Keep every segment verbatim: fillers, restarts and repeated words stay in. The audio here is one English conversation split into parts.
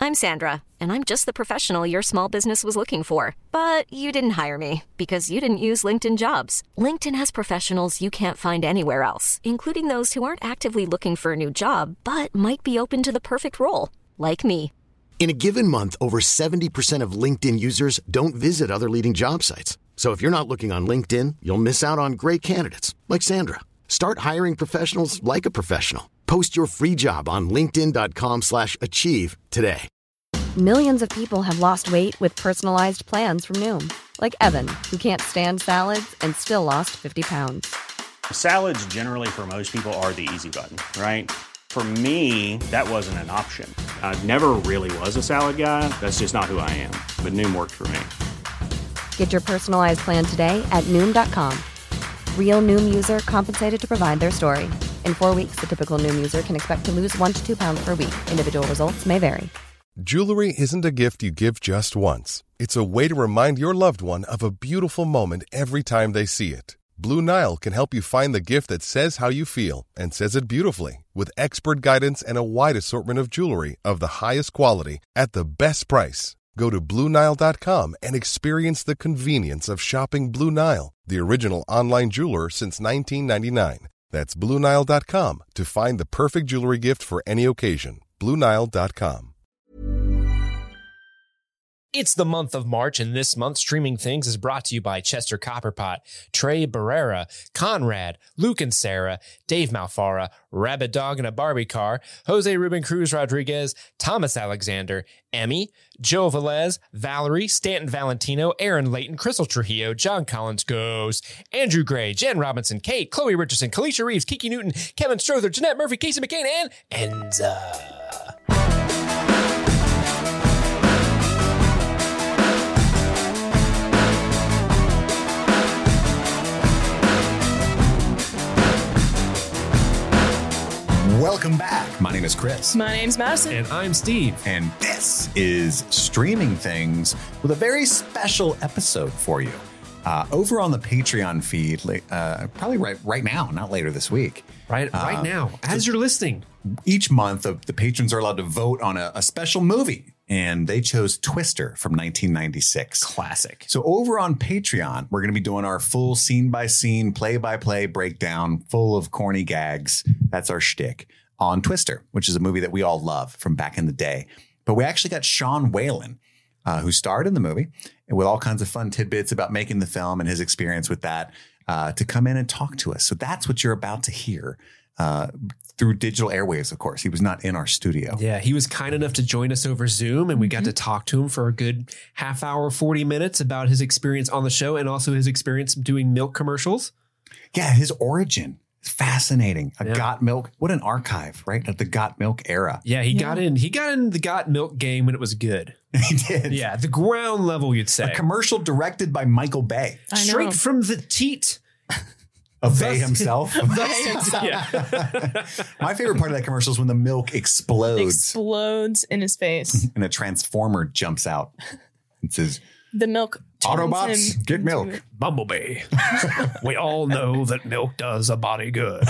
I'm Sandra, and I'm just the professional your small business was looking for. But you didn't hire me because you didn't use LinkedIn Jobs. LinkedIn has professionals you can't find anywhere else, including those who aren't actively looking for a new job, but might be open to the perfect role, like me. In a given month, over seventy percent of LinkedIn users don't visit other leading job sites. So if you're not looking on LinkedIn, you'll miss out on great candidates like Sandra. Start hiring professionals like a professional. Post your free job on linkedin dot com slash achieve today. Millions of people have lost weight with personalized plans from Noom. Like Evan, who can't stand salads and still lost fifty pounds. Salads generally for most people are the easy button, right? For me, that wasn't an option. I never really was a salad guy. That's just not who I am. But Noom worked for me. Get your personalized plan today at Noom dot com. Real Noom user compensated to provide their story. In four weeks, the typical Noom user can expect to lose one to two pounds per week. Individual results may vary. Jewelry isn't a gift you give just once. It's a way to remind your loved one of a beautiful moment every time they see it. Blue Nile can help you find the gift that says how you feel and says it beautifully, with expert guidance and a wide assortment of jewelry of the highest quality at the best price. Go to Blue Nile dot com and experience the convenience of shopping Blue Nile, the original online jeweler since nineteen ninety-nine. That's Blue Nile dot com to find the perfect jewelry gift for any occasion. Blue Nile dot com. It's the month of March, and this month, Streaming Things is brought to you by Chester Copperpot, Trey Barrera, Conrad, Luke and Sarah, Dave Malfara, Rabbit Dog in a Barbie Car, Jose Ruben Cruz Rodriguez, Thomas Alexander, Emmy, Joe Velez, Valerie, Stanton Valentino, Aaron Layton, Crystal Trujillo, John Collins Goes, Andrew Gray, Jen Robinson, Kate, Chloe Richardson, Kalisha Reeves, Kiki Newton, Kevin Strother, Jeanette Murphy, Casey McCain, and Enza. Welcome back. My name is Chris. My name's Madison. And I'm Steve. And this is Streaming Things with a very special episode for you. Uh, over on the Patreon feed, uh, probably right right now, not later this week. Right, right uh, now, as so you're listening. Each month, the, the patrons are allowed to vote on a, a special movie. And they chose Twister from nineteen ninety-six. Classic. So over on Patreon, we're going to be doing our full scene-by-scene, play-by-play breakdown, full of corny gags. That's our shtick on Twister, which is a movie that we all love from back in the day. But we actually got Sean Whalen, uh, who starred in the movie, with all kinds of fun tidbits about making the film and his experience with that, uh, to come in and talk to us. So that's what you're about to hear. Uh, through digital airwaves, of course. He was not in our studio. Yeah, he was kind enough to join us over Zoom, and we got mm-hmm. to talk to him for a good half hour, forty minutes about his experience on the show and also his experience doing milk commercials. Yeah, his origin is fascinating. A yeah. Got Milk. What an archive, right? At the Got Milk era. Yeah, he yeah. got in. He got in the Got Milk game when it was good. He did. Yeah, the ground level, you'd say. A commercial directed by Michael Bay. I know. Straight from the teat. Of Bay himself. Bay himself. Yeah. My favorite part of that commercial is when the milk explodes. Explodes in his face. And a transformer jumps out. It says, the milk. Autobots, get milk. It. Bumblebee. We all know that milk does a body good.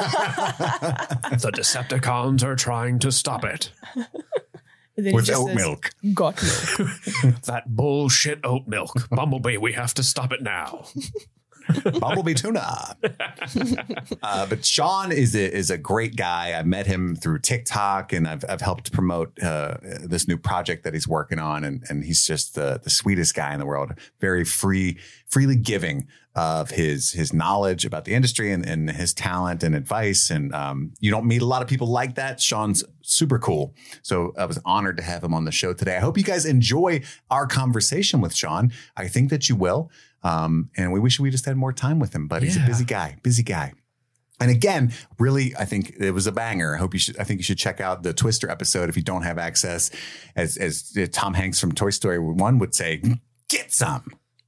The Decepticons are trying to stop it. With oat milk. Got milk. That bullshit oat milk. Bumblebee, we have to stop it now. Bumblebee tuna. uh, but Sean is a, is a great guy. I met him through TikTok, and I've I've helped promote uh, this new project that he's working on, and and he's just the the sweetest guy in the world. Very free, freely giving of his his knowledge about the industry and, and his talent and advice. And um, you don't meet a lot of people like that. Sean's super cool. So I was honored to have him on the show today. I hope you guys enjoy our conversation with Sean. I think that you will. Um, and we wish we just had more time with him, but he's yeah. a busy guy, busy guy. And again, really, I think it was a banger. I hope you should, I think you should check out the Twister episode if you don't have access. As, as Tom Hanks from Toy Story one would say, get some.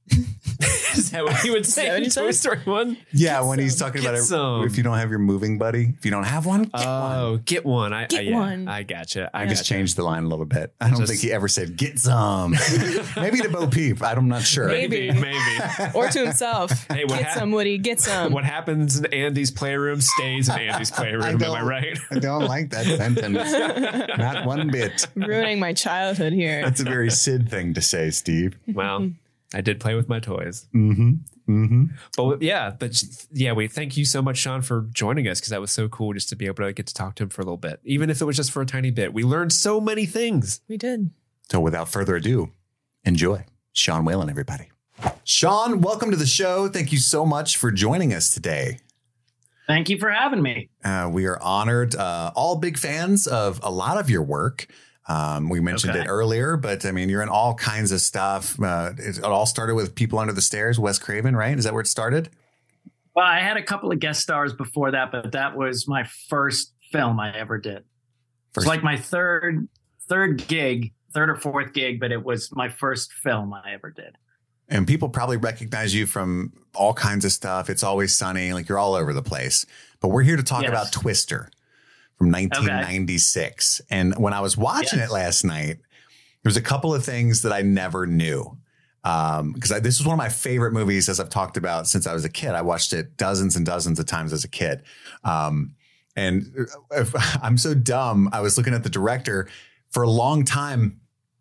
Is that what he would say that what in he Toy said? Story one? Yeah, when he's talking Get about it, some. if you don't have your moving buddy, if you don't have one, get one. Oh, get one. I, Get I, yeah, one. I gotcha. I I just gotcha. changed the line a little bit. I don't Just- think he ever said "get some." Maybe to Bo Peep. I'm not sure. Maybe. Maybe. Maybe. Or to himself. Hey, what Get hap- some, Woody. Get some. What happens in Andy's playroom stays in Andy's playroom. Am I right? I don't like that sentence. Not one bit. Ruining my childhood here. That's a very Sid thing to say, Steve. Well, I did play with my toys. Mm-hmm. Mm-hmm. But yeah, but yeah, we thank you so much, Sean, for joining us because that was so cool just to be able to get to talk to him for a little bit, even if it was just for a tiny bit. We learned so many things. We did. So without further ado, enjoy Sean Whalen, everybody. Sean, welcome to the show. Thank you so much for joining us today. Thank you for having me. Uh, we are honored, uh, all big fans of a lot of your work. Um, we mentioned Okay. it earlier, but I mean, you're in all kinds of stuff. Uh, it, it all started with People Under the Stairs, Wes Craven, right? Is that where it started? Well, I had a couple of guest stars before that, but that was my first film I ever did. First- It's like my third third gig, third or fourth gig, but it was my first film I ever did. And people probably recognize you from all kinds of stuff. It's Always Sunny, like you're all over the place. But we're here to talk Yes. about Twister from nineteen ninety-six. And when I was watching Yes. it last night, there's a couple of things that I never knew. Um, because I, this is one of my favorite movies, as I've talked about since I was a kid. I watched it dozens and dozens of times as a kid. Um, and if, I'm so dumb. I was looking at the director for a long time.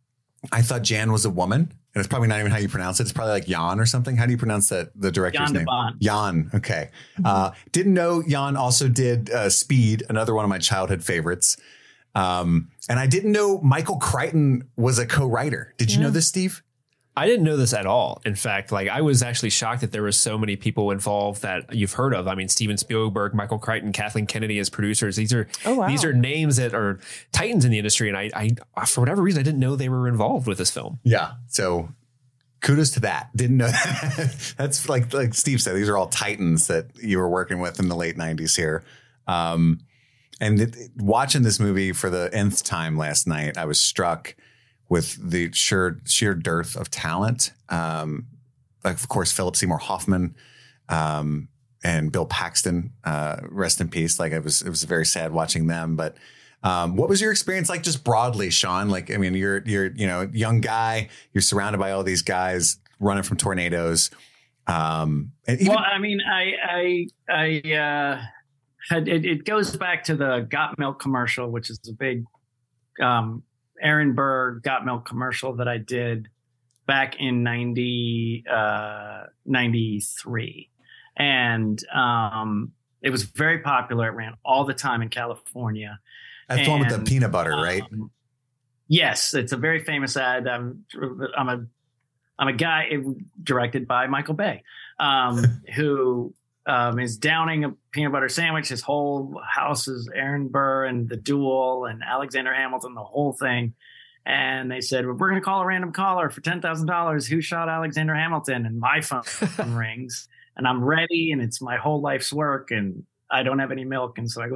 I thought Jan was a woman. And it's probably not even how you pronounce it. It's probably like Jan or something. How do you pronounce that? The director's Jan de name? Bont. Jan. Okay. Uh, didn't know Jan also did uh, Speed, another one of my childhood favorites. Um, and I didn't know Michael Crichton was a co-writer. Did you know this, Steve? I didn't know this at all. In fact, like I was actually shocked that there were so many people involved that you've heard of. I mean, Steven Spielberg, Michael Crichton, Kathleen Kennedy as producers. These are Oh, wow. these are names that are titans in the industry. And I, I, for whatever reason, I didn't know they were involved with this film. Yeah. So kudos to that. Didn't know that. That's like, like Steve said, these are all titans that you were working with in the late nineties here. Um, and it, watching this movie for the nth time last night, I was struck with the sheer, sheer dearth of talent. Um, like, of course, Philip Seymour Hoffman, um, and Bill Paxton, uh, rest in peace. Like it was, it was very sad watching them, but, um, what was your experience like just broadly, Sean? Like, I mean, you're, you're, you know, young guy, you're surrounded by all these guys running from tornadoes. Um, and even, Well, I mean, I, I, I, uh, had, it, it goes back to the Got Milk commercial, which is a big, um, Aaron Burr Got Milk commercial that I did back in ninety, uh, ninety-three. And, um, it was very popular. It ran all the time in California. that's the one with the and, peanut butter, right? Um, yes, it's a very famous ad. I'm, I'm a, I'm a guy directed by Michael Bay, um, who um, is downing a peanut butter sandwich. His whole house is Aaron Burr and The Duel and Alexander Hamilton, the whole thing. And they said, well, we're going to call a random caller for ten thousand dollars. Who shot Alexander Hamilton? And my phone rings and I'm ready and it's my whole life's work and I don't have any milk. And so I go,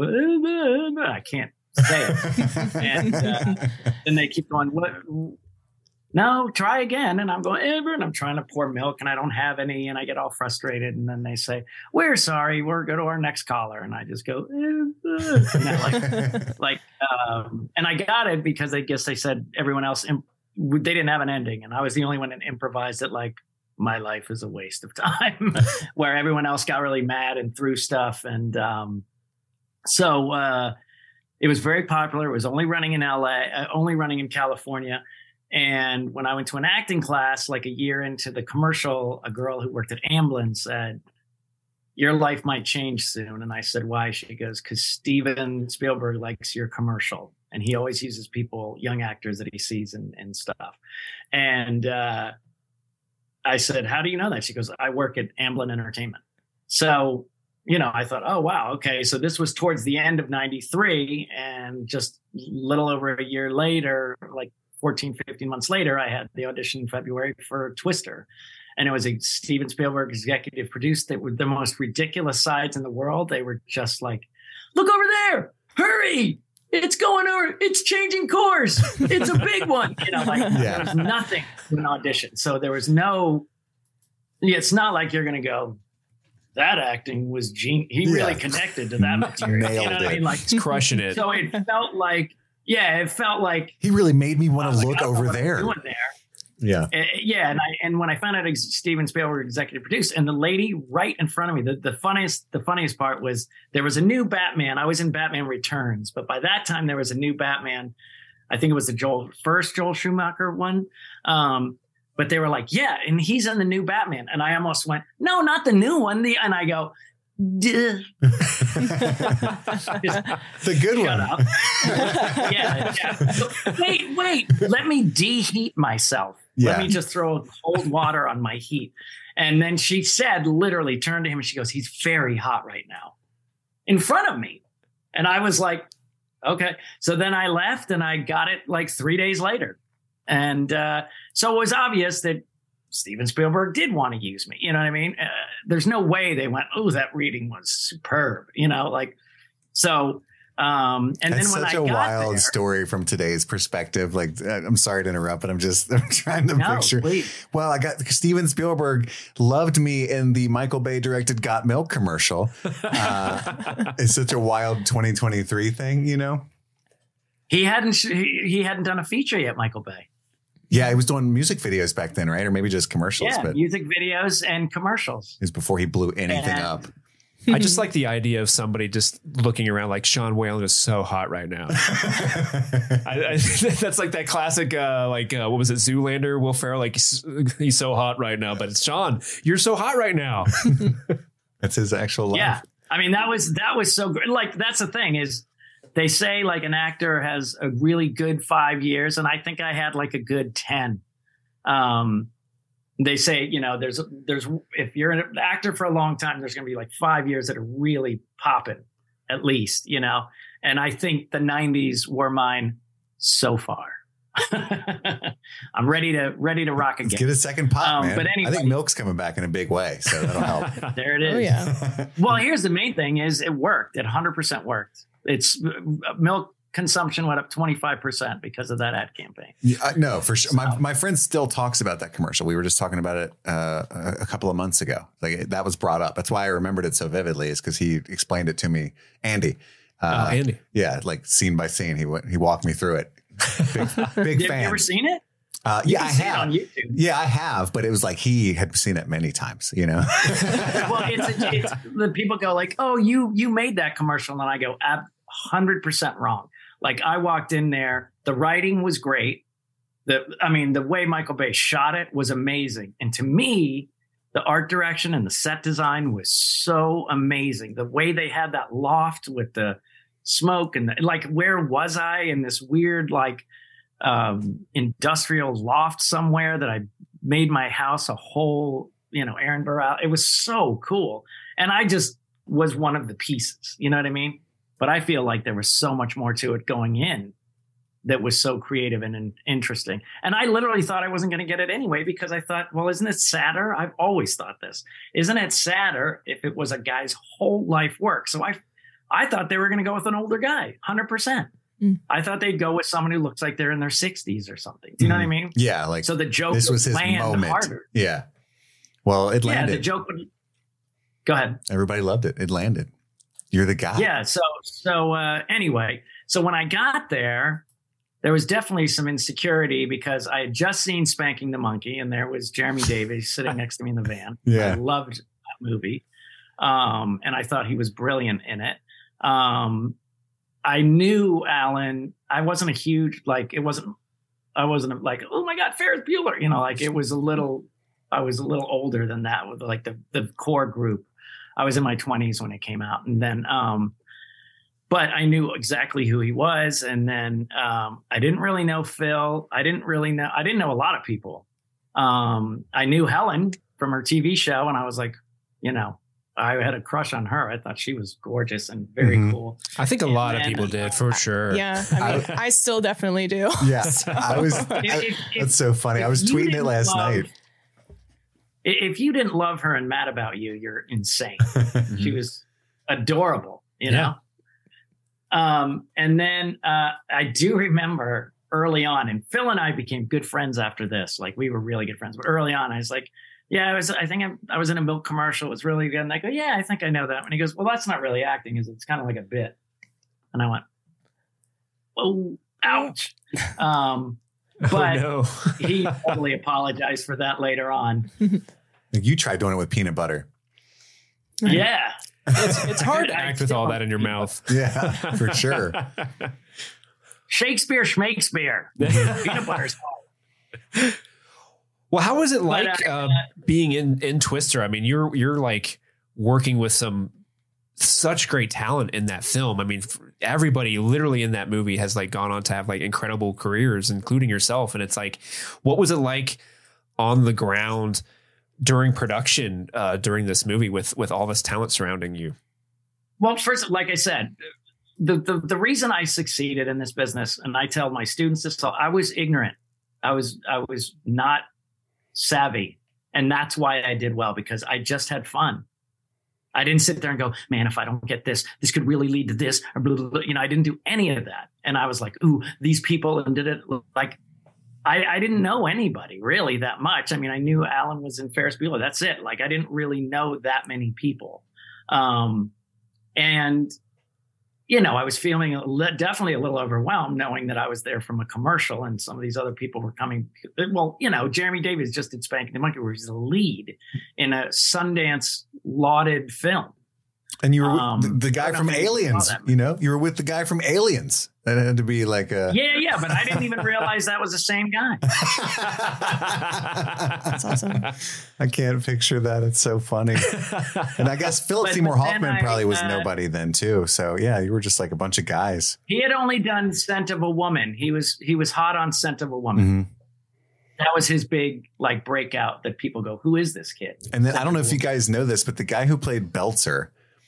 I can't say it. And uh, then they keep going, what? No, try again. And I'm going, ever. And I'm trying to pour milk and I don't have any. And I get all frustrated. And then they say, we're sorry. We're go to our next caller. And I just go, eh, eh. You know, like, like, um, and I got it because I guess they said everyone else, imp- they didn't have an ending. And I was the only one that improvised it. Like, my life is a waste of time where everyone else got really mad and threw stuff. And, um, so, uh, it was very popular. It was only running in L A, uh, only running in California. And when I went to an acting class, like a year into the commercial, a girl who worked at Amblin said, your life might change soon. And I said, why? She goes, because Steven Spielberg likes your commercial. And he always uses people, young actors that he sees and, and stuff. And uh, I said, how do you know that? She goes, I work at Amblin Entertainment. So, you know, I thought, oh, wow. Okay. So this was towards the end of ninety-three. And just a little over a year later, like fourteen, fifteen months later, I had the audition in February for Twister. And it was a Steven Spielberg executive produced. They were the most ridiculous sides in the world. They were just like, look over there, hurry. It's going over. It's changing course. It's a big one. You know, like Yeah. there was nothing to an audition. So there was no it's not like you're going to go, that acting was genius. He really Yeah. connected to that material. Nailed You know what it. I mean? Like, He's crushing it. so it felt like, yeah, it felt like He really made me I want was to like, look I don't know over what I'm there. doing there. Yeah. Uh, yeah, and I and when I found out ex- Steven Spielberg executive produced, and the lady right in front of me, the, the funniest the funniest part was there was a new Batman. I was in Batman Returns, but by that time there was a new Batman. I think it was the Joel first Joel Schumacher one. Um, but they were like, yeah, and he's in the new Batman, and I almost went, no, not the new one. The and I go, duh. The good Shut one. up. yeah, yeah. So, wait, wait. Let me deheat myself. Yeah. Let me just throw cold water on my heat. And then she said, literally turned to him and she goes, he's very hot right now in front of me. And I was like, okay. So then I left and I got it like three days later. And uh, so it was obvious that Steven Spielberg did want to use me. You know what I mean? Uh, there's no way they went, oh, that reading was superb. You know, like, so. Um, and That's then when such I a got wild there, story from today's perspective. Like, uh, I'm sorry to interrupt, but I'm just I'm trying to No, picture. please. Well, I got Steven Spielberg loved me in the Michael Bay directed Got Milk commercial. Uh, it's such a wild twenty twenty-three thing, you know? he hadn't, he, he hadn't done a feature yet, Michael Bay. Yeah, he was doing music videos back then, right? Or maybe just commercials, Yeah, but it music videos and commercials. was before he blew anything And- up. I just like the idea of somebody just looking around like Sean Whalen is so hot right now. I, I, that's like that classic, uh, like, uh, what was it? Zoolander, Will Ferrell, like he's, he's so hot right now, but it's Sean, you're so hot right now. That's his actual life. Yeah. I mean, that was, that was so good. Like, that's the thing is they say like an actor has a really good five years. And I think I had like a good ten. Um, They say, you know, there's, there's, if you're an actor for a long time, there's going to be like five years that are really popping, at least, you know. And I think the nineties were mine so far. I'm ready to, ready to rock again. Let's get a second pop, Um, man. but anyway. I think Milk's coming back in a big way, so that'll help. There it is. Oh, yeah. Well, here's the main thing is it worked. It one hundred percent worked. It's milk consumption went up twenty-five percent because of that ad campaign. Yeah, I- no, for sure. My my friend still talks about that commercial. We were just talking about it uh, a, a couple of months ago. Like it, that was brought up. That's why I remembered it so vividly. Is because he explained it to me, Andy. Uh, Oh, Andy. Yeah, like scene by scene. He went. He walked me through it. Big, big Have fan. you ever seen it? Uh, You yeah, can I see it have. on YouTube. Yeah, I have. But it was like he had seen it many times. You know. Well, it's, a, it's the people go like, "Oh, you you made that commercial," and I go, "one hundred percent wrong." Like I walked in there, the writing was great. The I mean, the way Michael Bay shot it was amazing, and to me, the art direction and the set design was so amazing. The way they had that loft with the smoke and the, like, where was I in this weird like um, industrial loft somewhere that I made my house a whole, you know, Aaron Burrell. It was so cool. And I just was one of the pieces, you know what I mean? But I feel like there was so much more to it going in that was so creative and, and interesting. And I literally thought I wasn't going to get it anyway, because I thought, well, isn't it sadder? I've always thought this. Isn't it sadder if it was a guy's whole life work? So I, I thought they were going to go with an older guy, one hundred percent. Mm. I thought they'd go with someone who looks like they're in their sixties or something. Do you know what I mean? Yeah, like So the joke this was would his land moment. harder. Yeah. Well, it Yeah, landed. the joke would. Go ahead. Everybody loved it. It landed. You're the guy. Yeah. So so uh, anyway, so when I got there, there was definitely some insecurity because I had just seen Spanking the Monkey, and there was Jeremy Davies sitting next to me in the van. Yeah. I loved that movie, um, and I thought he was brilliant in it. Um, I knew Alan. I wasn't a huge like. It wasn't. I wasn't like, oh my God, Ferris Bueller. You know, like it was a little. I was a little older than that with like the the core group. I was in my twenties when it came out, and then. Um, But I knew exactly who he was. And then um, I didn't really know Phil. I didn't really know. I didn't know a lot of people. Um, I knew Helen from her T V show. And I was like, you know, I had a crush on her. I thought she was gorgeous and very Mhm. cool. I think a And lot of then, people did for sure. Yeah, I mean, I still definitely do. Yeah. I was. I- If- if- that's so funny. I if was you tweeting it didn't last love- night. If you didn't love her and Mad About You, you're insane. She was adorable, you Yeah. know? Um, and then uh, I do remember early on, and Phil and I became good friends after this. Like we were really good friends. But early on, I was like, yeah, I was, I think I, I was in a milk commercial. It was really good. And I go, yeah, I think I know that. And he goes, well, that's not really acting. Is It's kind of like a bit. And I went, oh, ouch. Um, but oh, no. he totally apologized for that later on. You tried doing it with peanut butter. Yeah. It's, it's hard to act with all that in your mouth. Yeah, for sure. Shakespeare, Schmakespeare. Peanut butter's hard. Well, how was it like But, uh, uh, being in, in Twister? I mean, you're you're like working with some such great talent in that film. I mean, everybody literally in that movie has like gone on to have like incredible careers, including yourself. And it's like, what was it like on the ground during production uh, during this movie with with all this talent surrounding you? Well, first, like I said, the, the the reason I succeeded in this business, and I tell my students this, so I was ignorant. I was I was not savvy, and that's why I did well, because I just had fun. I didn't sit there and go, man, if I don't get this, this could really lead to this. Or blah, blah, blah. You know, I didn't do any of that, and I was like, ooh, these people, and did it like. I, I didn't know anybody really that much. I mean, I knew Alan was in Ferris Bueller. That's it. Like, I didn't really know that many people. Um, and, you know, I was feeling a li- definitely a little overwhelmed knowing that I was there from a commercial and some of these other people were coming. Well, you know, Jeremy Davies just did Spanking the Monkey, where he's the lead in a Sundance lauded film. And you were Um, with the, the guy from Aliens, you know, you were with the guy from Aliens. That had to be like a. Yeah, yeah. But I didn't even realize that was the same guy. That's awesome. I can't picture that. It's so funny. And I guess Philip But- Seymour but then Hoffman I, probably was uh, nobody then too. So yeah, you were just like a bunch of guys. He had only done Scent of a Woman. He was he was hot on Scent of a Woman. Mm-hmm. That was his big like breakout that people go, who is this kid? And then I don't know if you guys know this, but the guy who played Belzer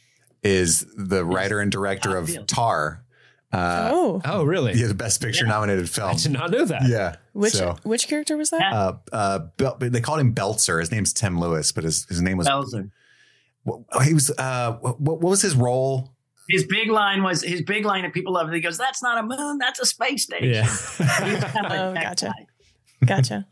is the writer and director of Tar. Uh, oh, Oh, really? yeah, the Best Picture Yeah. nominated film. I did not know that. Yeah. which So, which character was that? uh, uh, Bel- they called him Belzer. His name's Tim Lewis, but his, his name was. Belzer. What, he was. Uh, what, what was his role? His big line was his big line that people loved. He goes, "That's not a moon, that's a space station." Yeah. He was kind of like Oh, that gotcha. guy. Gotcha.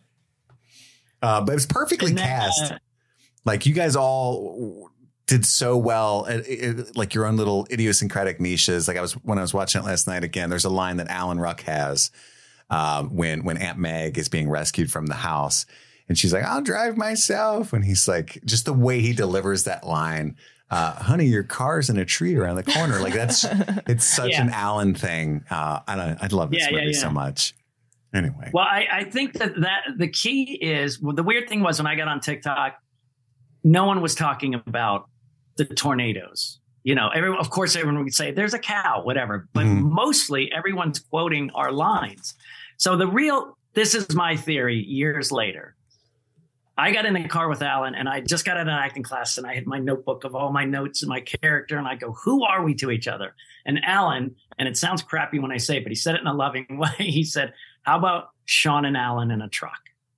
Uh, but it was perfectly And then, cast. uh, Like you guys all did so well at, at, like your own little idiosyncratic niches. Like I was when I was watching it last night again, there's a line that Alan Ruck has um, when when Aunt Meg is being rescued from the house, and she's like, "I'll drive myself," and he's like, just the way he delivers that line. Uh, honey, your car's in a tree around the corner. Like that's it's such Yeah. an Alan thing. Uh, I don't, I love this Yeah, yeah, movie yeah. so much. Anyway, Well, I, I think that, that the key is, well, the weird thing was when I got on TikTok, no one was talking about the tornadoes. You know, everyone, of course, everyone would say there's a cow, whatever, but Mhm. mostly everyone's quoting our lines. So the real, this is my theory years later. I got in the car with Alan and I just got out of an acting class and I had my notebook of all my notes and my character. And I go, who are we to each other? And Alan, and it sounds crappy when I say it, but he said it in a loving way. He said, how about Sean and Alan in a truck?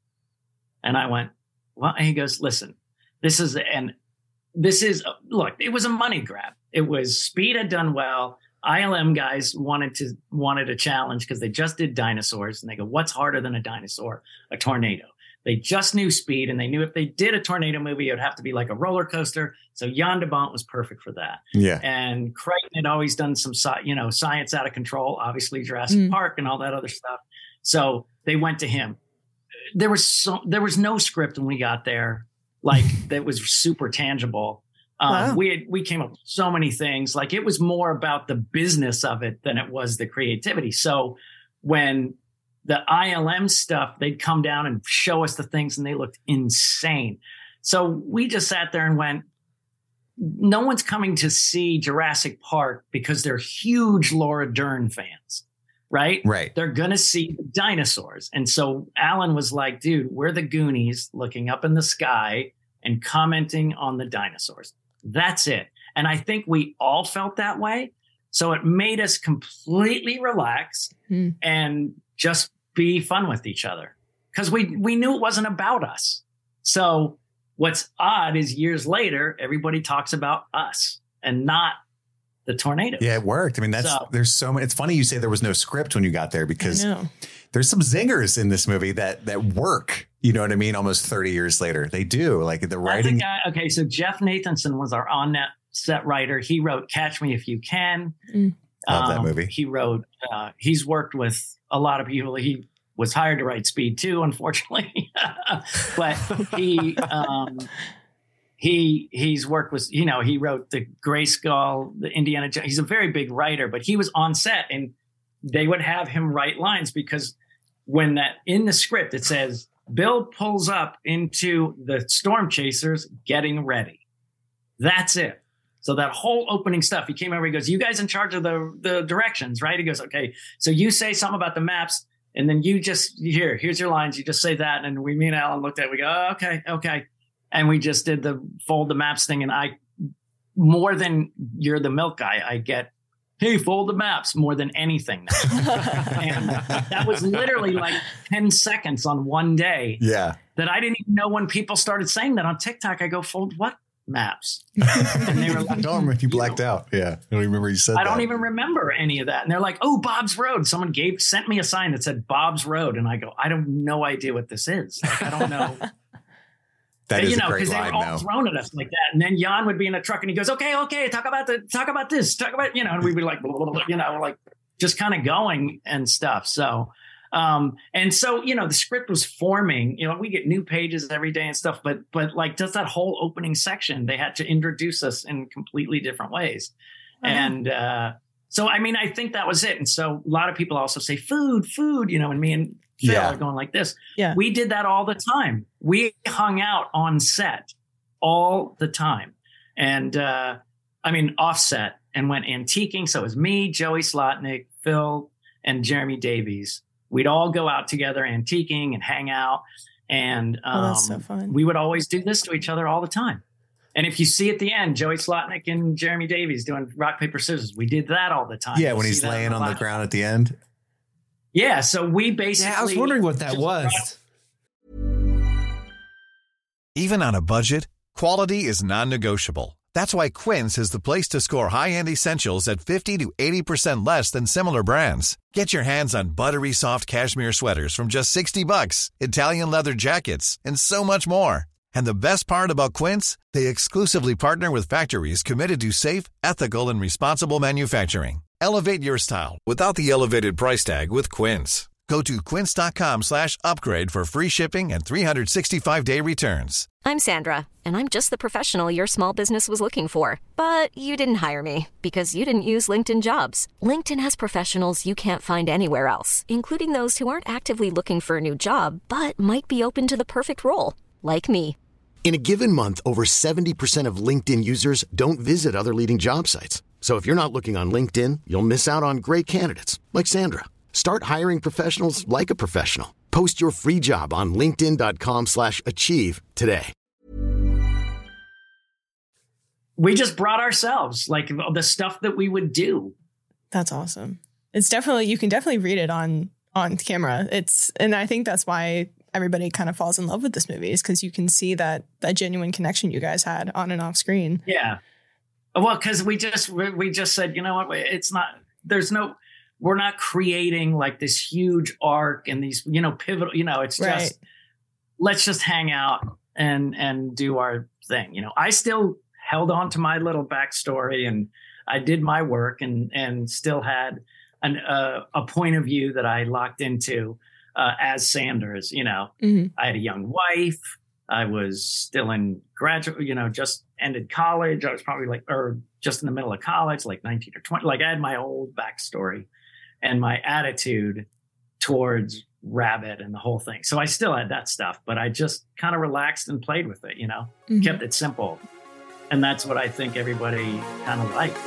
And I went, well, and he goes, listen, this is, and this is, look, it was a money grab. It was Speed had done well. I L M guys wanted to, wanted a challenge because they just did dinosaurs and they go, what's harder than a dinosaur? A tornado. They just knew Speed and they knew if they did a tornado movie, it would have to be like a roller coaster. So Jan de Bont was perfect for that. yeah, And Crichton had always done some, sci- you know, science out of control, obviously Jurassic Mm. Park and all that other stuff. So they went to him. There was so, there was no script when we got there, like that was super tangible. Um, Wow. We had, we came up with so many things. Like it was more about the business of it than it was the creativity. So when the I L M stuff, they'd come down and show us the things and they looked insane. So we just sat there and went, no one's coming to see Jurassic Park because they're huge Laura Dern fans, right? right. They're going to see the dinosaurs. And so Alan was like, dude, we're the Goonies looking up in the sky and commenting on the dinosaurs. That's it. And I think we all felt that way. So it made us completely relax Hmm. and just be fun with each other because we, we knew it wasn't about us. So what's odd is years later, everybody talks about us and not the tornadoes. Yeah, it worked. I mean, that's So- there's so many. It's funny you say there was no script when you got there I because know. there's some zingers in this movie that that work. You know what I mean? Almost thirty years later, they do. Like the writing. Guy, okay, so Jeff Nathanson was our on-net set writer. He wrote "Catch Me If You Can." Mm. Love um, that movie. He wrote. Uh, he's worked with a lot of people. He was hired to write Speed two, unfortunately, but he um, he he's worked with. You know, he wrote the Grayskull, the Indiana Jones. He's a very big writer, but he was on set and they would have him write lines because when that in the script it says Bill pulls up into the storm chasers getting ready. That's it. So that whole opening stuff, he came over, he goes, you guys in charge of the, the directions, right? He goes, okay, so you say something about the maps and then you just, here, here's your lines. You just say that. And we, me and Alan looked at it, we go, oh, okay, okay. And we just did the fold the maps thing. And I, more than you're the milk guy, I get, hey, fold the maps more than anything now. And that was literally like ten seconds on one day. Yeah. That I didn't even know when people started saying that on TikTok. I go, fold what maps? And they were like, I don't remember if you blacked know, out. Yeah. I don't remember you said I that. don't even remember any of that. And they're like, oh, Bob's Road. Someone gave, sent me a sign that said Bob's Road. And I go, I have no idea what this is. Like, I don't know. That you is know, a great because they were line all now. thrown at us like that. And then Jan would be in a truck and he goes, okay, okay, talk about the, talk about this, talk about, you know, and we'd be like, blah, blah, blah, you know, like just kind of going and stuff. So, um, and so, you know, the script was forming, you know, we get new pages every day and stuff, but, but like just that whole opening section, they had to introduce us in completely different ways. Uh-huh. And, uh, so, I mean, I think that was it. And so a lot of people also say food, food, you know, and me and Phil Yeah. are going like this. Yeah. We did that all the time. We hung out on set all the time. And uh, I mean, offset and went antiquing. So it was me, Joey Slotnick, Phil, and Jeremy Davies. We'd all go out together antiquing and hang out. And um, Oh, that's so fun. we would always do this to each other all the time. And if you see at the end, Joey Slotnick and Jeremy Davies doing rock, paper, scissors, we did that all the time. Yeah, You'll when see he's that laying on the lot. ground at the end. Yeah, so we basically... Yeah, I was wondering what that just was. Even on a budget, quality is non-negotiable. That's why Quince is the place to score high-end essentials at fifty to eighty percent less than similar brands. Get your hands on buttery soft cashmere sweaters from just sixty bucks, Italian leather jackets, and so much more. And the best part about Quince, they exclusively partner with factories committed to safe, ethical, and responsible manufacturing. Elevate your style without the elevated price tag with Quince. Go to quince.com slash upgrade for free shipping and three sixty-five day returns. I'm Sandra, and I'm just the professional your small business was looking for. But you didn't hire me because you didn't use LinkedIn Jobs. LinkedIn has professionals you can't find anywhere else, including those who aren't actively looking for a new job, but might be open to the perfect role, like me. In a given month, over seventy percent of LinkedIn users don't visit other leading job sites. So if you're not looking on LinkedIn, you'll miss out on great candidates like Sandra. Start hiring professionals like a professional. Post your free job on linkedin.com slash achieve today. We just brought ourselves, like the stuff that we would do. That's awesome. It's definitely, you can definitely read it on, on camera. It's, and I think that's why everybody kind of falls in love with this movie, is because you can see that, that genuine connection you guys had on and off screen. Yeah. Well, because we just, we just said, you know what, it's not, there's no, we're not creating like this huge arc and these, you know, pivotal, you know, it's just, Right. let's just hang out and, and do our thing. You know, I still held on to my little backstory and I did my work and, and still had an, uh, a point of view that I locked into uh, as Sanders. You know, Mm-hmm. I had a young wife. I was still in graduate, you know, just ended college. I was probably like, or just in the middle of college, like nineteen or twenty. Like I had my whole backstory and my attitude towards Rabbit and the whole thing. So I still had that stuff, but I just kind of relaxed and played with it, you know, Mm-hmm. kept it simple. And that's what I think everybody kind of liked.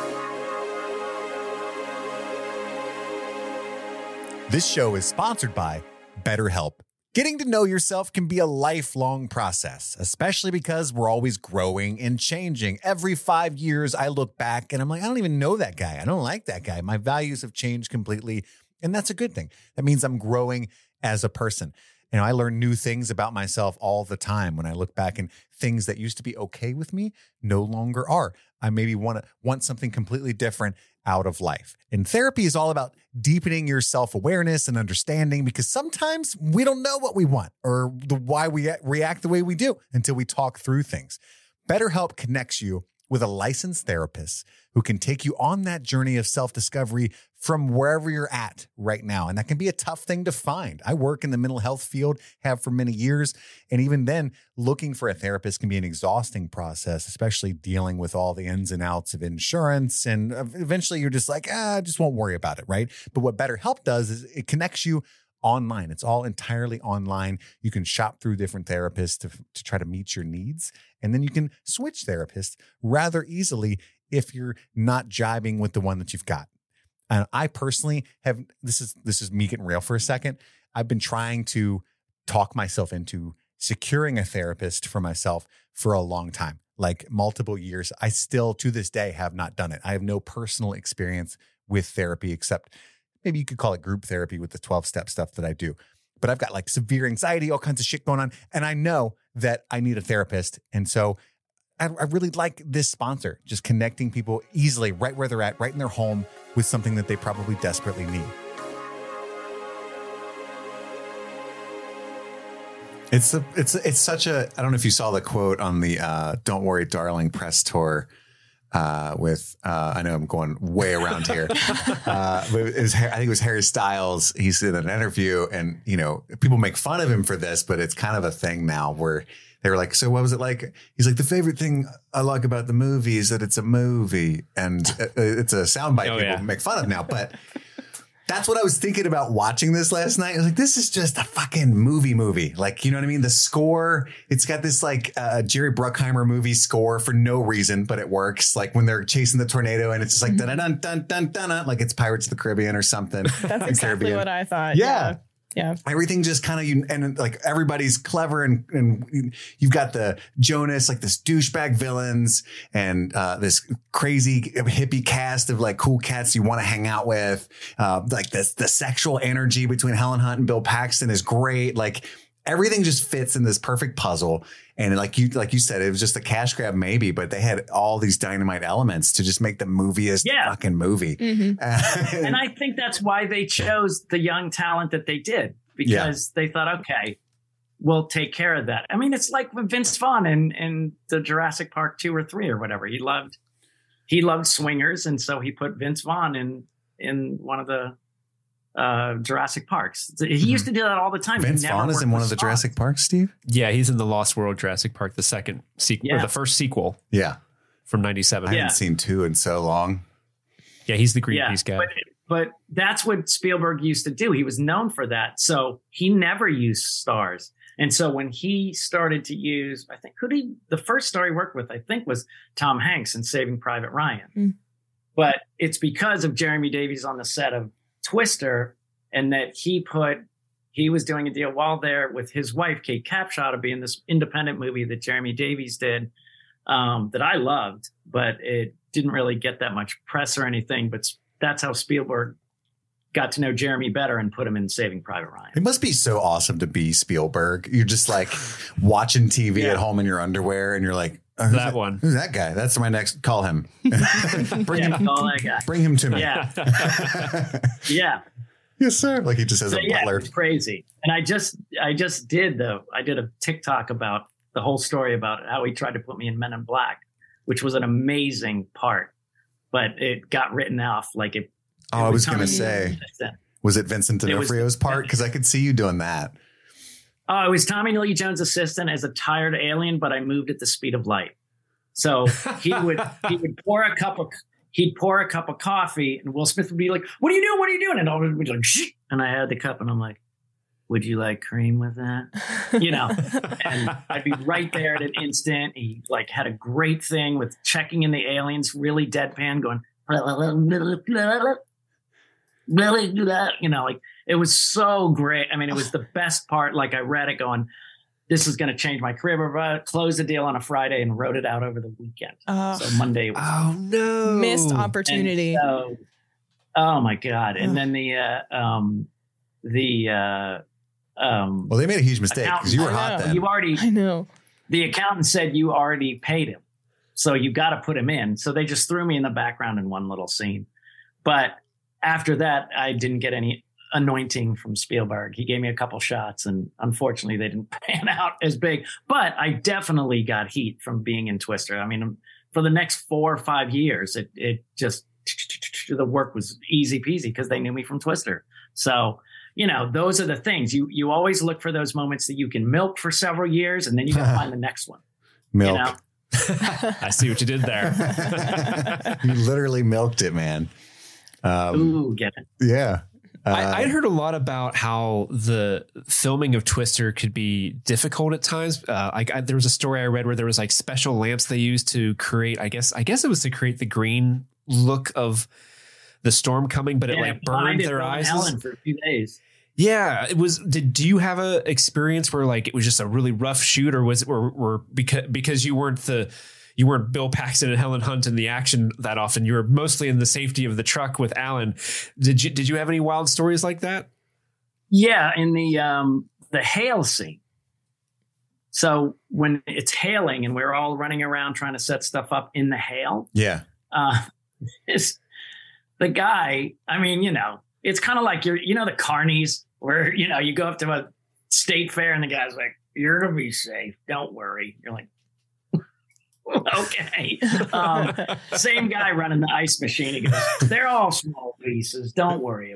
This show is sponsored by BetterHelp. Getting to know yourself can be a lifelong process, especially because we're always growing and changing. Every five years, I look back and I'm like, I don't even know that guy. I don't like that guy. My values have changed completely. And that's a good thing. That means I'm growing as a person. You know, I learn new things about myself all the time when I look back, and things that used to be okay with me no longer are. I maybe want to want something completely different out of life. And therapy is all about deepening your self-awareness and understanding, because sometimes we don't know what we want or the why we react the way we do until we talk through things. BetterHelp connects you with a licensed therapist who can take you on that journey of self-discovery from wherever you're at right now. And that can be a tough thing to find. I work in the mental health field, have for many years. And even then, looking for a therapist can be an exhausting process, especially dealing with all the ins and outs of insurance. And eventually you're just like, ah, I just won't worry about it, right? But what BetterHelp does is it connects you online. It's all entirely online. You can shop through different therapists to, to try to meet your needs. And then you can switch therapists rather easily if you're not jiving with the one that you've got. And I personally have, this is this is me getting real for a second. I've been trying to talk myself into securing a therapist for myself for a long time, like multiple years. I still, to this day, have not done it. I have no personal experience with therapy, except maybe you could call it group therapy with the twelve-step stuff that I do. But I've got like severe anxiety, all kinds of shit going on. And I know that I need a therapist. And so I, I really like this sponsor, just connecting people easily right where they're at, right in their home with something that they probably desperately need. It's a, it's it's such a, I don't know if you saw the quote on the uh, Don't Worry, Darling press tour uh, with, uh, I know I'm going way around here. uh, but it was, I think it was Harry Styles. He's in an interview and, you know, people make fun of him for this, but it's kind of a thing now where they were like, so what was it like? He's like, the favorite thing I like about the movie is that it's a movie. And it's a soundbite oh, people yeah. make fun of now. But that's what I was thinking about watching this last night. I was like, this is just a fucking movie movie. Like, you know what I mean? The score, it's got this like uh, Jerry Bruckheimer movie score for no reason, but it works. Like when they're chasing the tornado and it's just like, dun dun dun dun dun dun, like it's Pirates of the Caribbean or something. That's exactly Caribbean. what I thought. Yeah. Yeah. Yeah. Everything just kind of, you and like everybody's clever and, and you've got the Jonas, like this douchebag villains and uh, this crazy hippie cast of like cool cats you want to hang out with. Uh, like this, the sexual energy between Helen Hunt and Bill Paxton is great. Like everything just fits in this perfect puzzle. And like you, like you said, it was just a cash grab maybe, but they had all these dynamite elements to just make the movieest yeah. fucking movie. Mm-hmm. And I think that's why they chose the young talent that they did, because yeah. they thought, okay, we'll take care of that. I mean, it's like with Vince Vaughn in, in the Jurassic Park two or three or whatever. He loved, he loved swingers. And so he put Vince Vaughn in, in one of the uh, Jurassic Parks. He mm-hmm. used to do that all the time. Vince Vaughn is in one of the Spock. Jurassic Parks, Steve? Yeah, he's in the Lost World Jurassic Park, the second sequel, Yeah. or the first sequel Yeah. from ninety-seven. I Yeah. haven't seen two in so long. Yeah, he's the Greenpeace Yeah, guy. but, but that's what Spielberg used to do. He was known for that. So he never used stars. And so when he started to use, I think, who did he, the first star he worked with, I think, was Tom Hanks in Saving Private Ryan. Mm. But it's because of Jeremy Davies on the set of Twister, and that he put, he was doing a deal while there with his wife, Kate Capshaw, to be in this independent movie that Jeremy Davies did um, that I loved, but it didn't really get that much press or anything. But that's how Spielberg got to know Jeremy better and put him in Saving Private Ryan. It must be so awesome to be Spielberg. You're just like watching T V Yeah. at home in your underwear and you're like, oh, who's That one. Who's that guy? That's my next, call him. bring Yeah, him. all that guy. Bring him to me. Yeah. Yeah. Yes, sir. Like he just has So, a yeah, butler. it's crazy. And I just, I just did though. I did a TikTok about the whole story about how he tried to put me in Men in Black, which was an amazing part, but it got written off. Like it. Oh, it I was going to Tommy say, Lee- was it Vincent It was- D'Onofrio's part? Because I could see you doing that. Oh, it was Tommy Lee Jones' assistant as a tired alien, but I moved at the speed of light. So he would he would pour a cup of he'd pour a cup of coffee, and Will Smith would be like, "What are you doing? What are you doing?" And I would be like, "Shh!" And I had the cup, and I'm like, "Would you like cream with that?" You know, and I'd be right there at an instant. He like had a great thing with checking in the aliens, really deadpan, going, really do that, you know, like it was so great. I mean, it was the best part. Like I read it going, this is going to change my career. But closed the deal on a Friday and wrote it out over the weekend. Oh. So Monday was Oh, no. Missed and opportunity. so- oh my God. And then the, uh, um, the, uh, um, Well, they made a huge mistake because you were I hot know. then. you already, I know. the accountant said you already paid him. So you got to put him in. So they just threw me in the background in one little scene. but after that, I didn't get any anointing from Spielberg. He gave me a couple shots, and unfortunately, they didn't pan out as big. But I definitely got heat from being in Twister. I mean, for the next four or five years, it it just the work was easy peasy because they knew me from Twister. So, you know, those are the things you you always look for, those moments that you can milk for several years, and then you got to find the next one. Milk. You know? I see what you did there. You literally milked it, man. Um, Ooh, get it. Yeah. Uh, I, I'd heard a lot about how the filming of Twister could be difficult at times. Uh, I, I, there was a story I read where there was like special lamps they used to create. I guess I guess it was to create the green look of the storm coming, but it Yeah, like burned their Ellen eyes. Ellen for a few days. Yeah, it was. Did do you have a experience where like it was just a really rough shoot, or was it or, or because because you weren't the you weren't Bill Paxton and Helen Hunt in the action that often? You were mostly in the safety of the truck with Alan. Did you did you have any wild stories like that? Yeah, in the um, the hail scene. So when it's hailing and we're all running around trying to set stuff up in the hail, yeah, uh, it's the guy. I mean, you know, it's kind of like you're, you know, the carnies where you know you go up to a state fair and the guy's like, "You're gonna be safe, don't worry." You're like, okay. Um, same guy running the ice machine. He goes, "They're all small pieces. Don't worry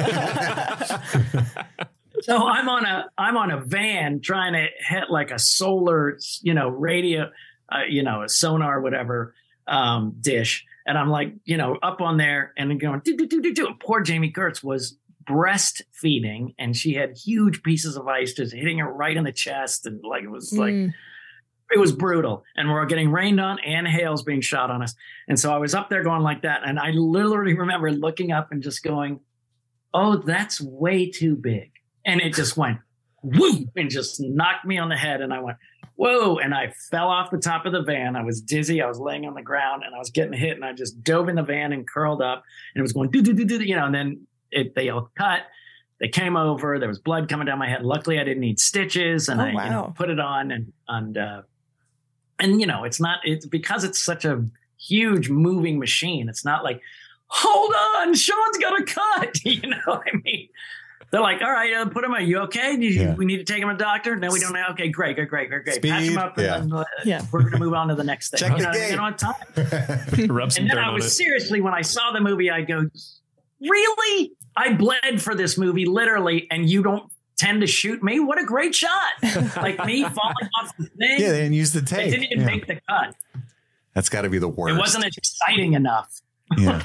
about it." So I'm on a I'm on a van trying to hit like a solar, you know, radio, uh, you know, a sonar, whatever um, dish, and I'm like, you know, up on there and then going, do do do do do. Poor Jamie Gertz was breastfeeding, and she had huge pieces of ice just hitting her right in the chest, and like it was like. Mm. It was brutal, and we're getting rained on and hail's being shot on us. And so I was up there going like that. And I literally remember looking up and just going, "Oh, that's way too big." And it just went whoop and just knocked me on the head. And I went, whoa. And I fell off the top of the van. I was dizzy. I was laying on the ground and I was getting hit, and I just dove in the van and curled up, and it was going do, do, do, do, you know, and then it, they all cut. They came over, there was blood coming down my head. Luckily I didn't need stitches, and Oh, I wow. you know, put it on and, and, uh, And, you know, it's not, it's because it's such a huge moving machine. It's not like, hold on, Sean's got a cut. You know what I mean? They're like, all right, uh, put him, are you okay? Did you, Yeah. We need to take him to a doctor? No, we don't know. Okay, great, great, great, great, great. Patch Speed, him up. yeah. And then, uh, Yeah. we're going to move on to the next thing. Check you the know, gate. they don't have time. Rub some And then dirt I on was it. seriously, when I saw the movie, I go, really? I bled for this movie, literally, and you don't tend to shoot me? What a great shot. Like me falling off the thing. Yeah, they didn't use the They tape. didn't even Yeah. make the cut. That's got to be the worst. It wasn't exciting enough. Yeah.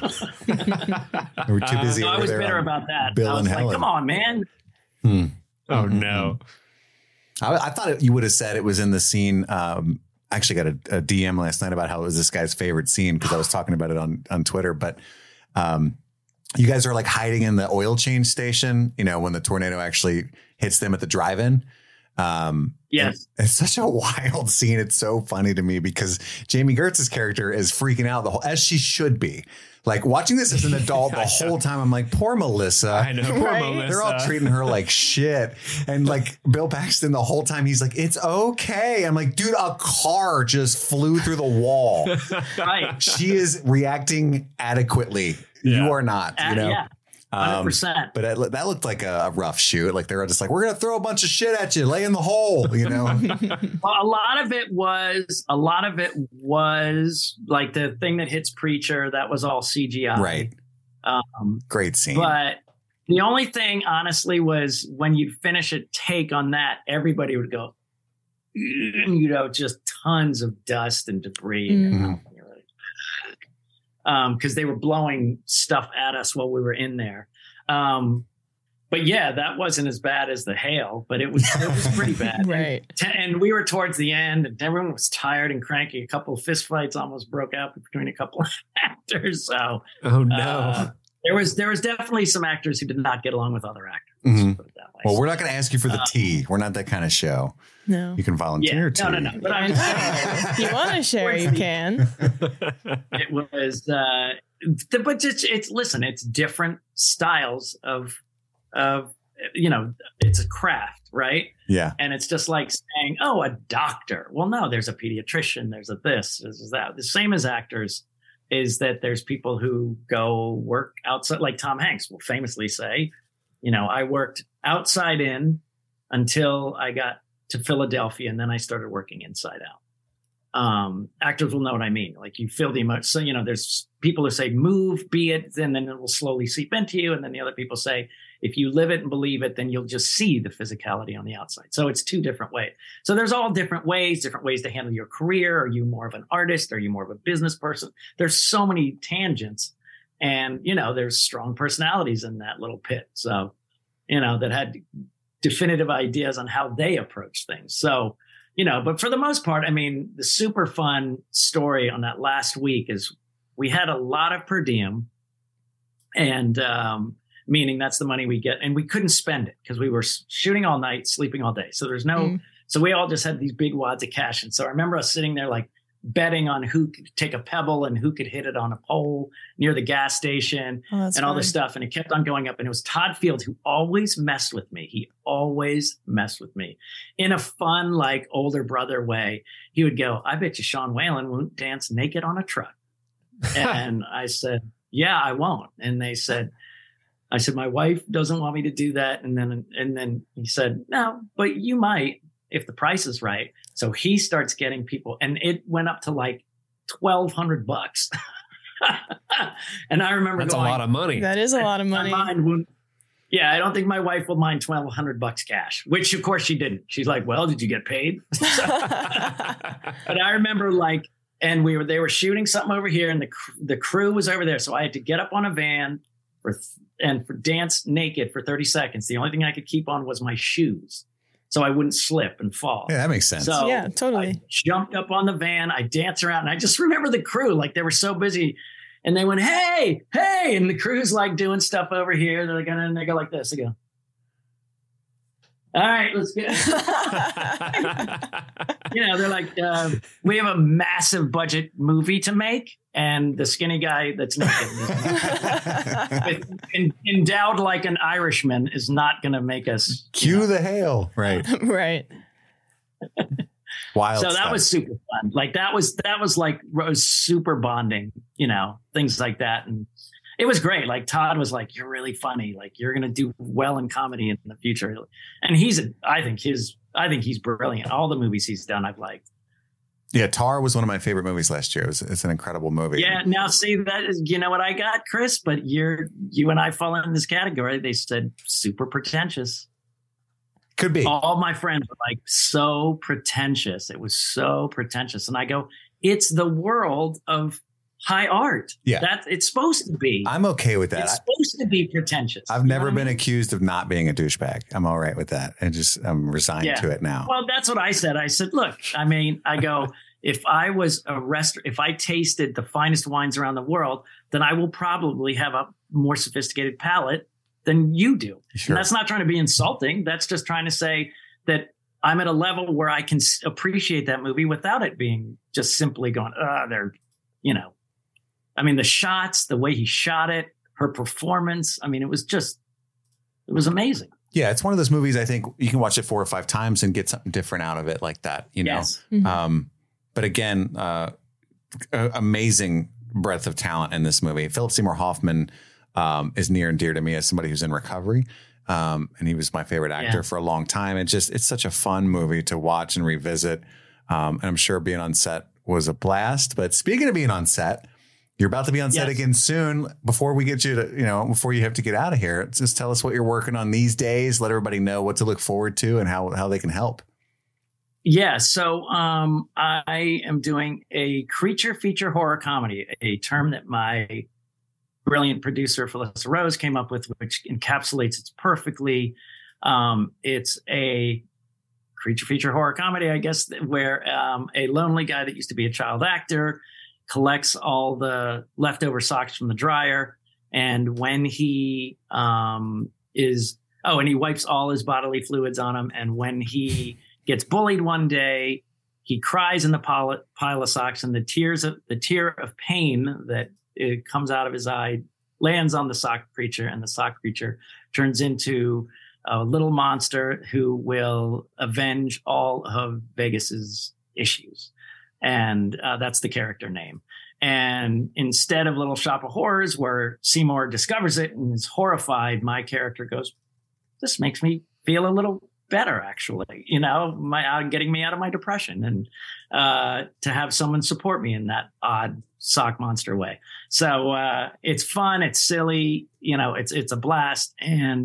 We're too busy. So I over was there bitter on about that. Bill I was and like, Helen. come on, man. Hmm. Oh no. I, I thought it, you would have said it was in the scene. Um, I actually got a, a D M last night about how it was this guy's favorite scene because I was talking about it on, on Twitter. But um, you guys are like hiding in the oil change station, you know, when the tornado actually hits them at the drive-in. Um, Yes. and It's such a wild scene. It's so funny to me because Jamie Gertz's character is freaking out the whole, as she should be. Like watching this as an adult the whole time, I'm like, poor Melissa. I know. Poor Right? Melissa. They're all treating her like shit. And like Bill Paxton, the whole time, he's like, it's okay. I'm like, dude, a car just flew through the wall. Right. She is reacting adequately. Yeah. You are not, you Uh, know? yeah. one hundred Um, percent. but it, that looked like a, a rough shoot. Like they're just like, we're going to throw a bunch of shit at you. Lay in the hole, you know? Well, a lot of it was, a lot of it was like the thing that hits Preacher. That was all C G I. Right. Um, Great scene. But the only thing, honestly, was when you'd finish a take on that, everybody would go, you know, just tons of dust and debris. Mm. Um, because they were blowing stuff at us while we were in there. Um, but yeah, that wasn't as bad as the hail, but it was it was pretty bad. Right. And, and we were towards the end, and everyone was tired and cranky. A couple of fist fights almost broke out between a couple of actors. So Oh no. uh, there was there was definitely some actors who did not get along with other actors. Mhm. Put it that way. Well, we're not going to ask you for the Uh, tea. We're not that kind of show. No. You can volunteer yeah, to. no, no, no. But I'm If you want to share, you can. it was uh the, but it's it's listen, it's different styles of of you know, it's a craft, right? Yeah. And it's just like saying, oh, a doctor. Well, no, there's a pediatrician, there's a this, there's a that. The same as actors. is that there's people who go work outside, like Tom Hanks will famously say, you know, I worked outside in until I got to Philadelphia, and then I started working inside out. Um, actors will know what I mean. Like you feel the emotion. So, you know, there's people who say, move, be it, and then it will slowly seep into you. And then the other people say, if you live it and believe it, then you'll just see the physicality on the outside. So it's two different ways. So there's all different ways, different ways to handle your career. Are you more of an artist? Are you more of a business person? There's so many tangents, and, you know, there's strong personalities in that little pit. So, you know, that had definitive ideas on how they approach things. So, you know, but for the most part, I mean, the super fun story on that last week is we had a lot of per diem, and um, meaning that's the money we get, and we couldn't spend it because we were shooting all night, sleeping all day. So there's no, mm. so we all just had these big wads of cash. And so I remember us sitting there like betting on who could take a pebble and who could hit it on a pole near the gas station oh, and all fun. this stuff. And it kept on going up. And it was Todd Field who always messed with me. He always messed with me in a fun, like older brother way. He would go, I bet you Sean Whalen won't dance naked on a truck. And I said, yeah, I won't. And they said, I said, my wife doesn't want me to do that. And then, and then he said, no, but you might if the price is right. So he starts getting people, and it went up to like twelve hundred bucks. And I remember that's going, a lot of money. That is a lot of money. Would, yeah, I don't think my wife will mind twelve hundred bucks cash, which of course she didn't. She's like, well, did you get paid? But I remember like, and we were, they were shooting something over here, and the the crew was over there. So I had to get up on a van for, and for dance naked for thirty seconds. The only thing I could keep on was my shoes, so I wouldn't slip and fall. Yeah, that makes sense. So yeah, totally. I jumped up on the van. I danced around, and I just remember the crew, like they were so busy, and they went, "Hey, hey!" And the crew's like doing stuff over here. They're like, and they go like this. They go, "All right, let's get." You know, they're like, uh, "We have a massive budget movie to make, and the skinny guy that's naked, with, in, endowed like an Irishman, is not going to make us cue know. the hail." Right. Right. Wild. So that stuff. was super fun. Like that was, that was like was super bonding, you know, things like that. And it was great. Like Todd was like, you're really funny. Like you're going to do well in comedy in the future. And he's, a, I think his, I think he's brilliant. All the movies he's done, I've liked. Yeah, Tar was one of my favorite movies last year. It was, it's an incredible movie. Yeah. Now, see, that is, you know what I got, Chris? But you're, you and I fall in this category. They said super pretentious. Could be. All my friends were like, so pretentious. It was so pretentious. And I go, it's the world of high art. Yeah. That it's supposed to be. I'm okay with that. It's supposed to be pretentious. I've You know never what I been mean? accused of not being a douchebag. I'm all right with that. I just, I'm resigned Yeah. to it now. Well, that's what I said. I said, look, I mean, I go, if I was a restaurant, if I tasted the finest wines around the world, then I will probably have a more sophisticated palate than you do. Sure. And that's not trying to be insulting. That's just trying to say that I'm at a level where I can s- appreciate that movie without it being just simply going, ah, they're, you know, I mean, the shots, the way he shot it, her performance. I mean, it was just, it was amazing. Yeah, it's one of those movies I think you can watch it four or five times and get something different out of it like that, you know? Yes. Mhm. Um, but again, uh, a- amazing breadth of talent in this movie. Philip Seymour Hoffman um, is near and dear to me as somebody who's in recovery. Um, and he was my favorite actor Yeah. for a long time. It just, it's such a fun movie to watch and revisit. Um, and I'm sure being on set was a blast. But speaking of being on set, you're about to be on set Yes. again soon. Before we get you to, you know, before you have to get out of here, just tell us what you're working on these days. Let everybody know what to look forward to and how, how they can help. Yeah, so um, I am doing a creature feature horror comedy, a term that my brilliant producer, Felissa Rose, came up with, which encapsulates it perfectly. Um, it's a creature feature horror comedy, I guess, where um, a lonely guy that used to be a child actor collects all the leftover socks from the dryer. And when he um, is, oh, and he wipes all his bodily fluids on him. And when he gets bullied one day, he cries in the pile, pile of socks, and the tears of the tear of pain that it comes out of his eye lands on the sock creature, and the sock creature turns into a little monster who will avenge all of Vegas's issues. And uh, that's the character name. And instead of Little Shop of Horrors, where Seymour discovers it and is horrified, my character goes, this makes me feel a little better, actually, you know, my uh, getting me out of my depression, and uh, to have someone support me in that odd sock monster way. So uh, it's fun. It's silly. You know, it's it's a blast. And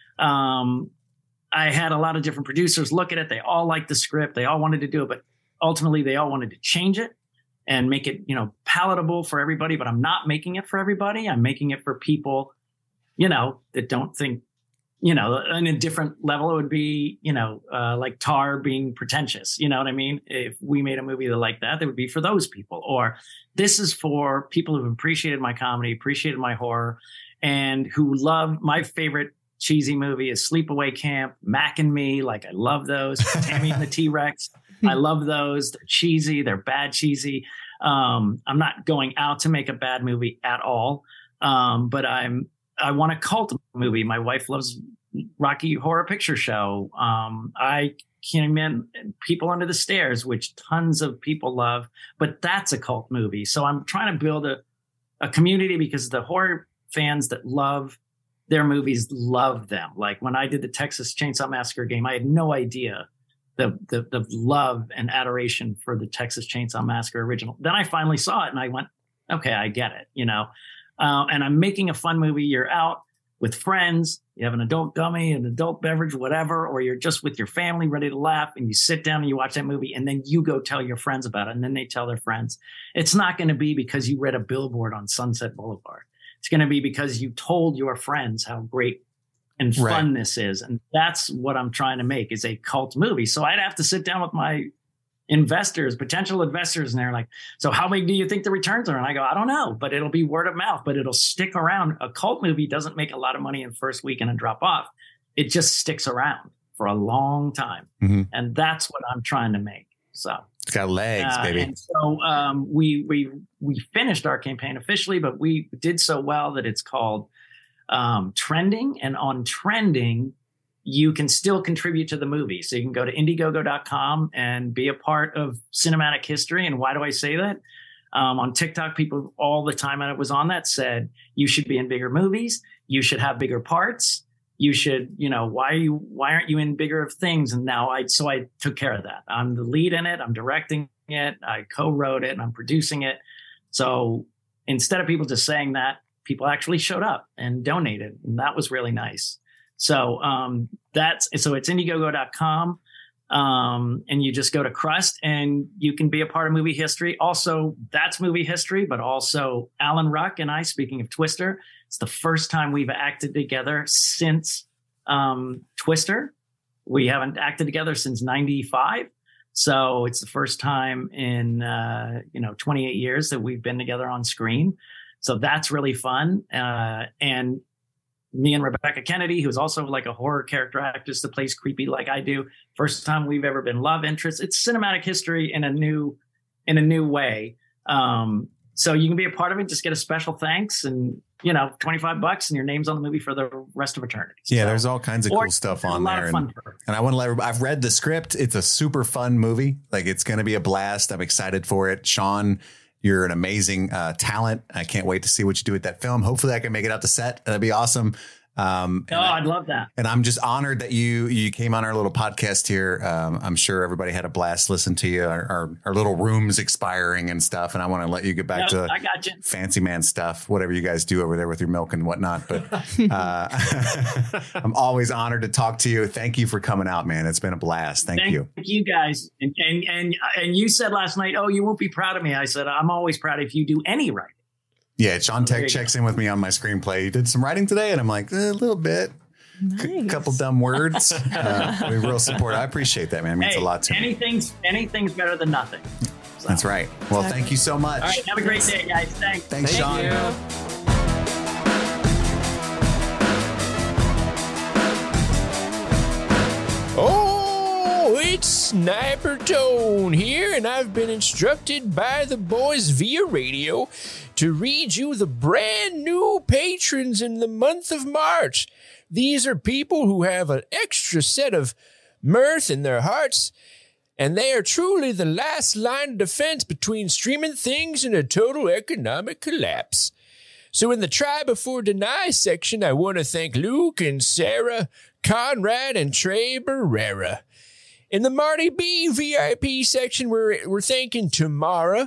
um, I had a lot of different producers look at it. They all liked the script. They all wanted to do it, but ultimately they all wanted to change it and make it, you know, palatable for everybody. But I'm not making it for everybody. I'm making it for people, you know, that don't think, you know, on a different level, it would be, you know, uh, like Tar being pretentious. You know what I mean? If we made a movie like that, that would be for those people. Or this is for people who've appreciated my comedy, appreciated my horror, and who love my favorite cheesy movie is Sleepaway Camp, Mac and Me. Like, I love those. Tammy and the T-Rex. I love those. They're cheesy. They're bad cheesy. Um, I'm not going out to make a bad movie at all. Um, but I'm, I want a cult movie. My wife loves Rocky Horror Picture Show. Um, I came in People Under the Stairs, which tons of people love, but that's a cult movie. So I'm trying to build a, a community, because the horror fans that love their movies love them. Like when I did the Texas Chainsaw Massacre game, I had no idea the, the, the love and adoration for the Texas Chainsaw Massacre original. Then I finally saw it and I went, okay, I get it, you know? Uh, and I'm making a fun movie. You're out with friends, you have an adult gummy, an adult beverage, whatever, or you're just with your family ready to laugh, and you sit down and you watch that movie, and then you go tell your friends about it, and then they tell their friends. It's not going to be because you read a billboard on Sunset Boulevard. It's going to be because you told your friends how great and fun right. this is. And that's what I'm trying to make, is a cult movie. So I'd have to sit down with my investors, potential investors, and they're like, so how big do you think the returns are? And I go, I don't know, but it'll be word of mouth, but it'll stick around. A cult movie doesn't make a lot of money in first weekend and drop off. It just sticks around for a long time. Mm-hmm. And that's what I'm trying to make. So it's got legs, uh, baby. And so um, we, we, we finished our campaign officially, but we did so well that it's called um, Trending. And on Trending, you can still contribute to the movie. So you can go to Indiegogo dot com and be a part of cinematic history. And why do I say that? Um, on TikTok, people all the time, and it was on that, said, you should be in bigger movies. You should have bigger parts. You should, you know, why are you, why aren't you in bigger things? And now I, so I took care of that. I'm the lead in it. I'm directing it. I co-wrote it and I'm producing it. So instead of people just saying that, people actually showed up and donated. And that was really nice. So um, that's so it's Indiegogo dot com, um, and you just go to Crust and you can be a part of movie history. Also, that's movie history, but also Alan Ruck and I, speaking of Twister, it's the first time we've acted together since um, Twister. We haven't acted together since ninety-five. So it's the first time in, uh, you know, twenty-eight years that we've been together on screen. So that's really fun. Uh, and me and Rebecca Kennedy, who's also like a horror character actress that plays creepy like I do. First time we've ever been love interests. It's cinematic history in a new, in a new way. Um, so you can be a part of it. Just get a special thanks and, you know, twenty-five bucks and your name's on the movie for the rest of eternity. Yeah, so, there's all kinds of cool stuff on there. And, and I want to let everybody, I've read the script. It's a super fun movie. Like, it's going to be a blast. I'm excited for it. Sean, you're an amazing uh, talent. I can't wait to see what you do with that film. Hopefully I can make it out to set. That'd be awesome. Um, oh, I, I'd love that. And I'm just honored that you you came on our little podcast here. Um, I'm sure everybody had a blast listening to you. Our, our, our little room's expiring and stuff. And I want to let you get back no, to I got you. fancy man stuff, whatever you guys do over there with your milk and whatnot. But uh, I'm always honored to talk to you. Thank you for coming out, man. It's been a blast. Thank, Thank you. Thank you guys. And, and, and, and you said last night, oh, you won't be proud of me. I said, I'm always proud if you do any writing. Yeah, Sean Tech checks in with me on my screenplay. You did some writing today? And I'm like, eh, a little bit. Nice. C- couple dumb words. uh, we real support. I appreciate that, man. It means hey, a lot to anything's, me. Anything's better than nothing. So. That's right. Well, exactly. Thank you so much. All right. Have a great day, guys. Thanks. Thanks, Thank Sean. You. Oh, it's Sniper Tone here, and I've been instructed by the boys via radio to read you the brand new patrons in the month of March. These are people who have an extra set of mirth in their hearts And they are truly the last line of defense between streaming things and a total economic collapse. So in the Try Before Deny section, I want to thank Luke and Sarah, Conrad and Trey Barrera. In the Marty B V I P section, we're, we're thanking Tamara.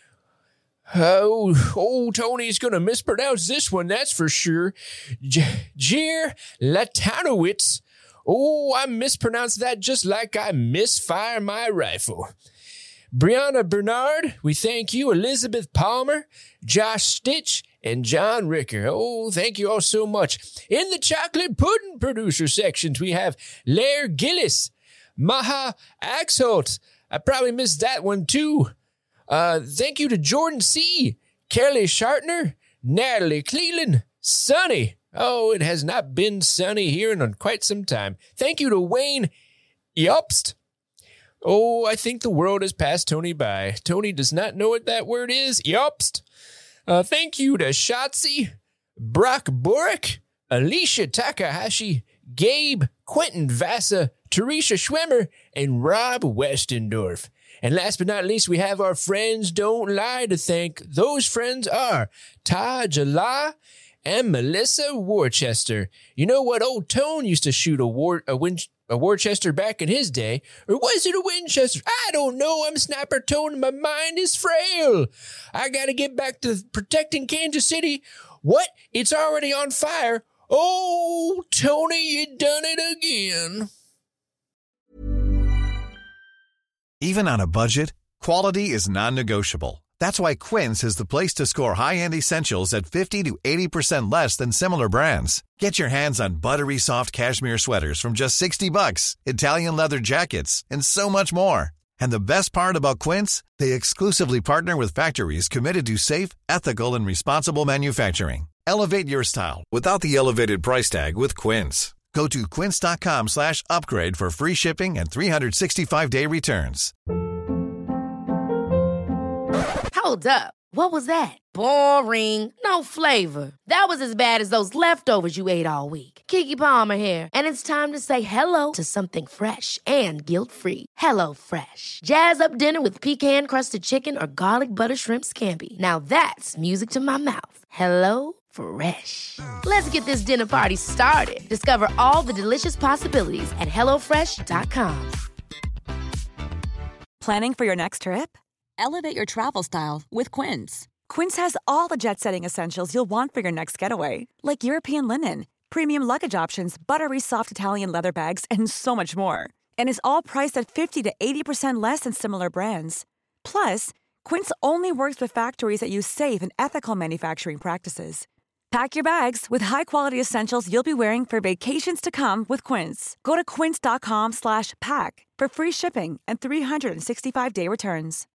Oh, old Tony's going to mispronounce this one, that's for sure. J- Jer Latanowitz. Oh, I mispronounced that just like I misfire my rifle. Brianna Bernard, we thank you. Elizabeth Palmer, Josh Stitch, and John Ricker. Oh, thank you all so much. In the chocolate pudding producer sections, we have Lair Gillis, Maha Axholt. I probably missed that one too. Uh, thank you to Jordan C., Kelly Shartner, Natalie Cleland, Sonny. Oh, it has not been sunny here in quite some time. Thank you to Wayne Yopst. Oh, I think the world has passed Tony by. Tony does not know what that word is. Yopst. Uh, thank you to Shotzi, Brock Borick, Alicia Takahashi, Gabe, Quentin Vassa, Teresa Schwemmer, and Rob Westendorf. And last but not least, we have our friends Don't Lie to thank. Those friends are Taj Allah and Melissa Worcester. You know what? Old Tone used to shoot a, War, a, Win, a Worcester back in his day. Or was it a Winchester? I don't know. I'm Sniper Tone and my mind is frail. I got to get back to protecting Kansas City. What? It's already on fire. Oh, Tony, you done it again. Even on a budget, quality is non-negotiable. That's why Quince is the place to score high-end essentials at fifty to eighty percent less than similar brands. Get your hands on buttery soft cashmere sweaters from just sixty bucks, Italian leather jackets, and so much more. And the best part about Quince, they exclusively partner with factories committed to safe, ethical, and responsible manufacturing. Elevate your style without the elevated price tag with Quince. Go to quince.com slash upgrade for free shipping and three sixty-five day returns. Hold up. What was that? Boring. No flavor. That was as bad as those leftovers you ate all week. Keke Palmer here, and it's time to say hello to something fresh and guilt-free. Hello Fresh. Jazz up dinner with pecan-crusted chicken or garlic butter shrimp scampi. Now that's music to my mouth. Hello Fresh. Let's get this dinner party started. Discover all the delicious possibilities at hello fresh dot com. Planning for your next trip? Elevate your travel style with Quince. Quince has all the jet-setting essentials you'll want for your next getaway, like European linen, premium luggage options, buttery soft Italian leather bags, and so much more. And is all priced at fifty to eighty percent less than similar brands. Plus, Quince only works with factories that use safe and ethical manufacturing practices. Pack your bags with high-quality essentials you'll be wearing for vacations to come with Quince. Go to quince.com slash pack for free shipping and three sixty-five day returns.